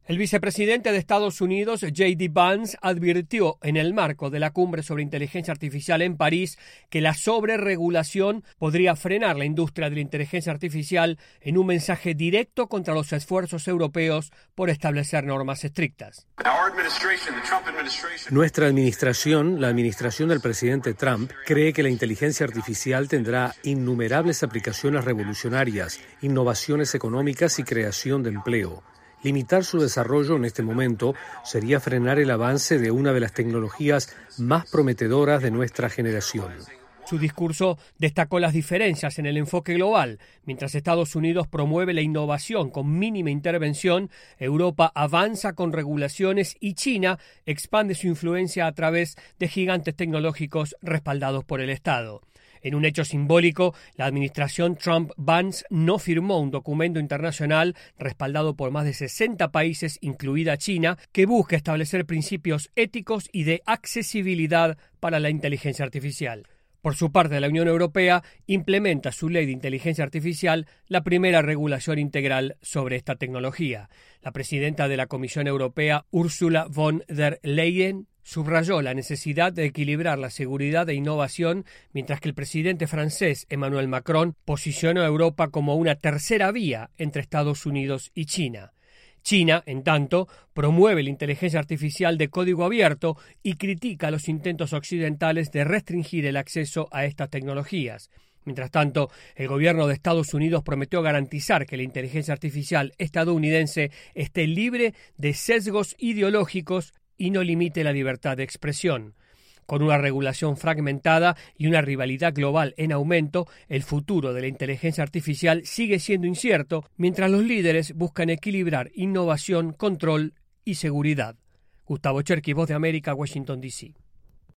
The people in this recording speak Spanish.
El vicepresidente de Estados Unidos, J.D. Vance, advirtió en el marco de la cumbre sobre inteligencia artificial en París que la sobreregulación podría frenar la industria de la inteligencia artificial en un mensaje directo contra los esfuerzos europeos por establecer normas estrictas. Nuestra administración, la administración del presidente Trump, cree que la inteligencia artificial tendrá innumerables aplicaciones revolucionarias, innovaciones económicas y creación de empleo. Limitar su desarrollo en este momento sería frenar el avance de una de las tecnologías más prometedoras de nuestra generación. Su discurso destacó las diferencias en el enfoque global. Mientras Estados Unidos promueve la innovación con mínima intervención, Europa avanza con regulaciones y China expande su influencia a través de gigantes tecnológicos respaldados por el Estado. En un hecho simbólico, la administración Trump-Vance no firmó un documento internacional respaldado por más de 60 países, incluida China, que busca establecer principios éticos y de accesibilidad para la inteligencia artificial. Por su parte, la Unión Europea implementa su ley de inteligencia artificial, la primera regulación integral sobre esta tecnología. La presidenta de la Comisión Europea, Ursula von der Leyen, subrayó la necesidad de equilibrar la seguridad e innovación, mientras que el presidente francés Emmanuel Macron posicionó a Europa como una tercera vía entre Estados Unidos y China. China, en tanto, promueve la inteligencia artificial de código abierto y critica los intentos occidentales de restringir el acceso a estas tecnologías. Mientras tanto, el gobierno de Estados Unidos prometió garantizar que la inteligencia artificial estadounidense esté libre de sesgos ideológicos y no limite la libertad de expresión. Con una regulación fragmentada y una rivalidad global en aumento, el futuro de la inteligencia artificial sigue siendo incierto, mientras los líderes buscan equilibrar innovación, control y seguridad. Gustavo Cherkis, Voz de América, Washington, D.C.